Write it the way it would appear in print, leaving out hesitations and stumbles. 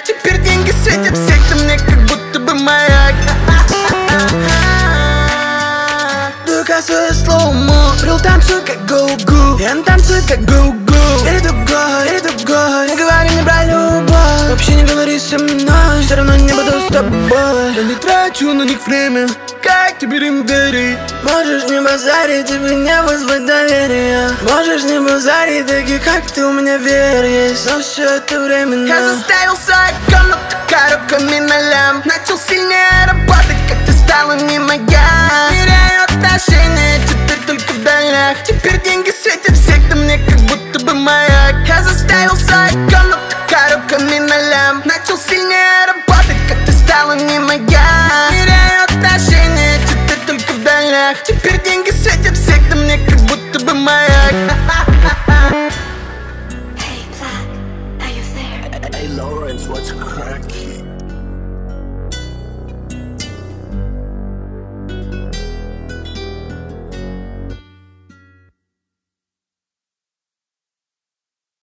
Теперь деньги светят всех, ты мне как будто бы маяк. Дуй косое слоумо, брил танцуй как гоу-гу. Я танцую как гоу-гу. Перед дугой, не говори мне про любовь. Вообще не говори со мной, все равно не буду с тобой. Я не трачу на них время, как теперь им верить? Можешь не базарить, тебе не вызвать доверия. Можешь не базарить, такие как ты, у меня вера есть. Но все это временно. Я заставил свою комнату коробками на лям. Начал сильнее работать, как ты стала не моя. Теряю отношения, теперь только в долях. Теперь деньги светят всех, ты мне как будто бы маяк. Я заставил свою комнату коробками на лям. Начал сильнее работать, как ты стала не моя. Теряю отношения, теперь только в долях. Теперь деньги светят всех, ты мне как будто бы маяк. Hey, Black, are you there? Hey Lawrence, what's cracking?